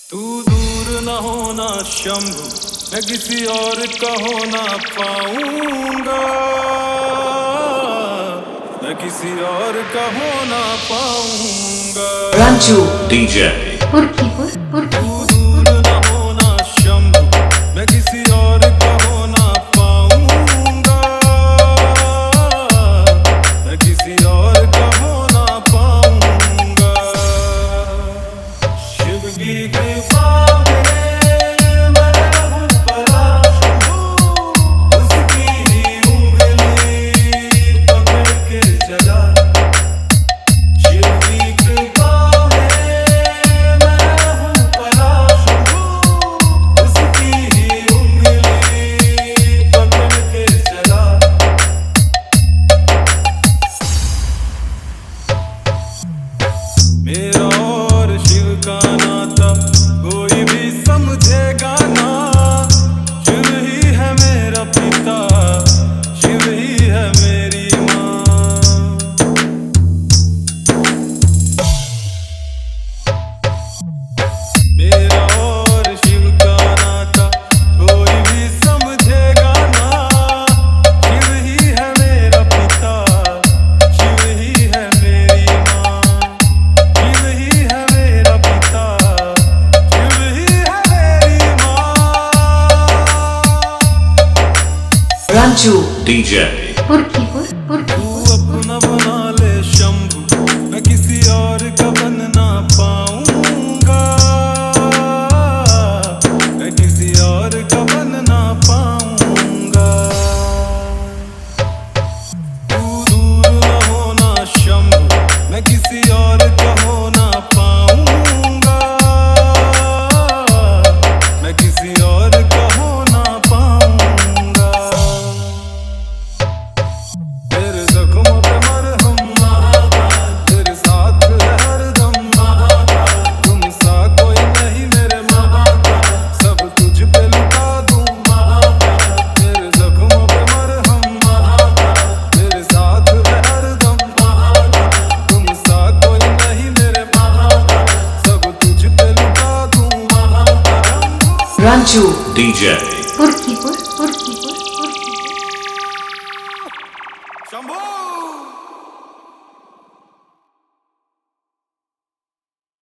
तू दूर न होना शंभु, मैं किसी और का हो ना पाऊंगा, मैं किसी और का हो ना पाऊंगा। Ranchu DJ तू दूर न होना शंभु, मैं किसी और का हो ना पाऊंगा, मैं किसी और का हो ना पाऊंगा। शिव की कृपा मेरा और शिव का नाता कोई भी समझेगा ना। शिव ही है मेरा पिता, शिव ही है मेरी माँ। मेरा और शिव का नाता कोई भी समझेगा ना। शिव ही है मेरा पिता, शिव ही है मेरी माँ। शिव ही है मेरा पिता, शिव ही है मेरी माँ। Ranchu DJ तू अपना बना ले शंभु, मैं किसी और का बन ना पाऊंगा, मैं किसी और का बन ना पाऊंगा। तू दूर न होना शंभु, मैं किसी और का हो ना पाऊंगा, मैं किसी और का हो ना पाऊंगा। तेरे जख्मों पे मरहम महाकाल, तेरे साथ है हरदम महाकाल। तुम सा कोई नहीं मेरे महाकाल, सब तुझ पे लुटा दूं महाकाल। तेरे जख्मों पे मरहम महाकाल, तेरे साथ है हरदम महाकाल। तुम सा कोई नहीं मेरे महाकाल, सब तुझ पे लुटा दूं महाकाल। Ranchu DJ Purki